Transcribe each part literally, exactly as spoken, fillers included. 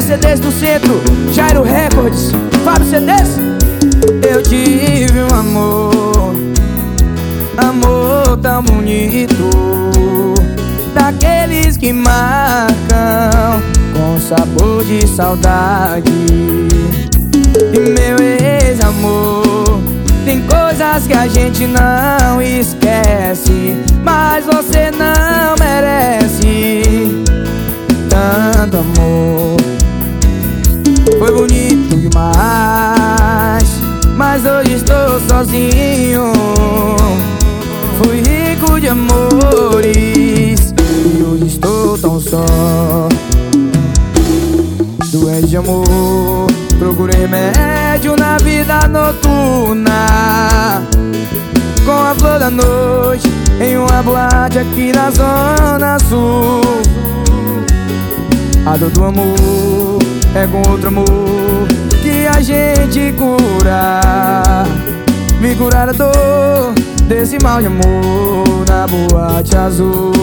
C Ds do centro, Jairo Records, Fábio C Ds. Eu tive um amor, amor tão bonito, daqueles que marcam com sabor de saudade. E meu ex-amor, tem coisas que a gente não esquece, mas você não merece tanto amor. Foi bonito demais, mas hoje estou sozinho. Fui rico de amores e hoje estou tão só. Doente de amor, procurei remédio na vida noturna, com a flor da noite em uma boate aqui na Zona Sul. A dor do amor é com outro amor que a gente cura. Me curar a dor desse mal de amor na boate azul.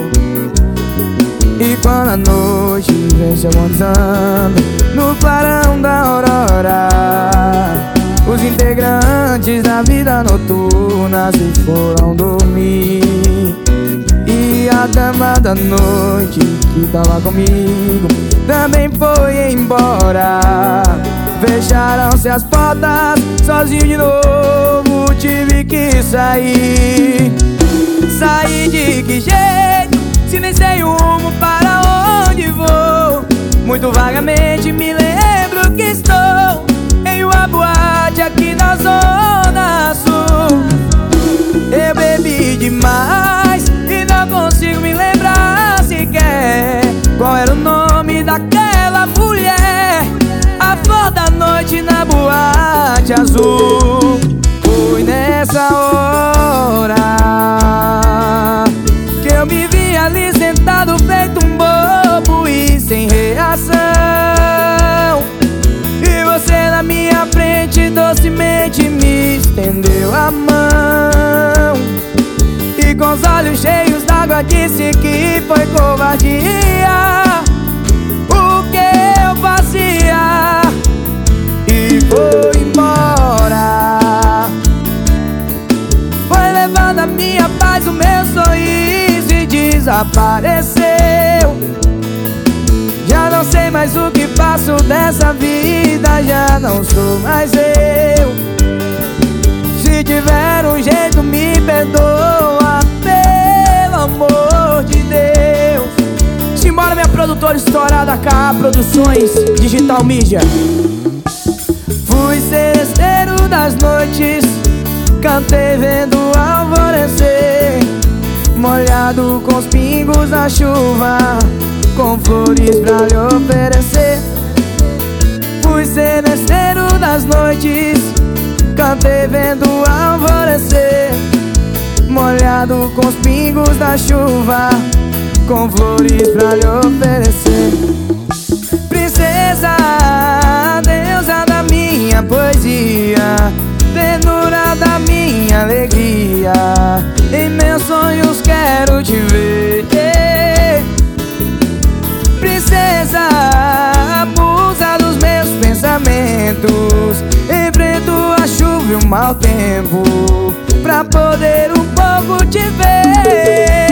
E quando a noite vem se avançando no clarão da aurora, os integrantes da vida noturna se foram dormir. E a dama da noite que tava comigo também foi embora. Fecharam-se as portas, sozinho de novo tive que sair. Sair de que jeito, se nem sei o rumo para onde vou? Muito vagamente me lembro que estou em uma boate aqui na Zona Sul. Eu bebi demais e não consigo me lembrar sequer qual era o nome daquela mulher. A flor da noite na boate azul. Foi nessa hora que eu me vi ali sentado feito um bobo e sem reação. E você na minha frente docemente me estendeu a mão, e com os olhos cheios d'água disse que foi covardia o que eu fazia, e foi embora. Foi levando a minha paz, o meu sorriso, e desapareceu. Já não sei mais o que faço dessa vida, já não sou mais eu. Se tiver um jeito me perdoa, pelo amor de Deus. Simbora, minha produtora estourada, K A Produções, Digital Mídia. Fui seresteiro das noites, cantei vendo o alvorecer, molhado com os pingos da chuva, com flores pra lhe oferecer. Fui seresteiro das noites, cantei vendo o alvorecer, molhado com os pingos da chuva, com flores pra lhe oferecer. Princesa, deusa da minha poesia, ternura da minha alegria, em meus sonhos quero te ver. Princesa, musa dos meus pensamentos, enfrento a chuva e o mau tempo pra poder um pouco te ver.